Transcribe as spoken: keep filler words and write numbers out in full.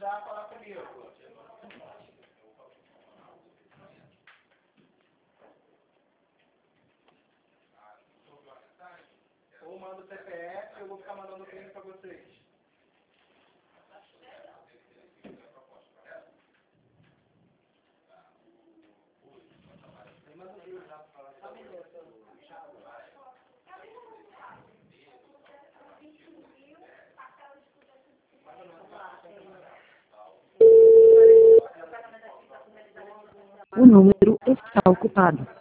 precisar falar comigo. Ou manda o C P F, eu vou ficar mandando o print para vocês. O número está ocupado.